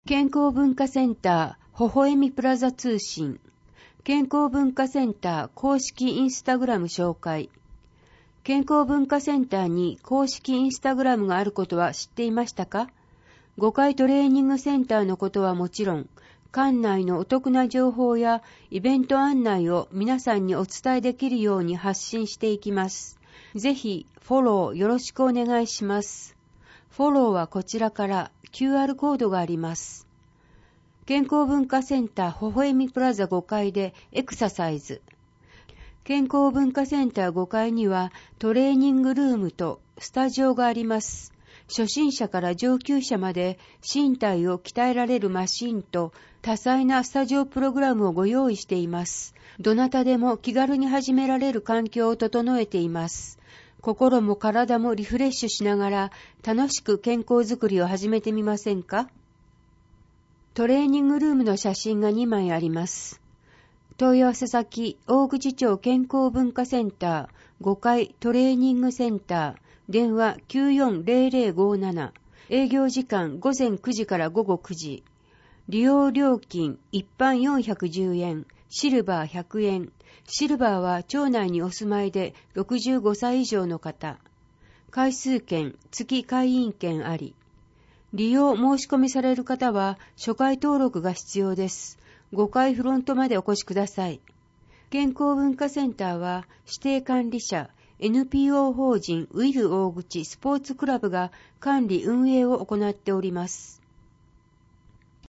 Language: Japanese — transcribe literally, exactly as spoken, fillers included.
健康文化センター、微笑みプラザ通信。健康文化センター公式インスタグラム紹介。健康文化センターに公式インスタグラムがあることは知っていましたか？ごかいトレーニングセンターのことはもちろん、館内のお得な情報やイベント案内を皆さんにお伝えできるように発信していきます。ぜひフォローよろしくお願いします。フォローはこちらからキューアール コードがあります。健康文化センター微笑みプラザごかいでエクササイズ。健康文化センターごかいにはトレーニングルームとスタジオがあります。初心者から上級者まで身体を鍛えられるマシンと多彩なスタジオプログラムをご用意しています。どなたでも気軽に始められる環境を整えています。心も体もリフレッシュしながら楽しく健康づくりを始めてみませんか？トレーニングルームの写真がにまいあります。問い合わせ先、大口町健康文化センターごかいトレーニングセンター、電話 きゅうよんゼロゼロごなな、営業時間午前くじから午後くじ。利用料金一般よんひゃくじゅうえん、シルバーひゃくえん。シルバーは町内にお住まいでろくじゅうごさい以上の方。回数券、月会員券あり。利用申し込みされる方は初回登録が必要です。ごかいフロントまでお越しください。健康文化センターは指定管理者 エヌピーオー 法人ウィル大口スポーツクラブが管理運営を行っております。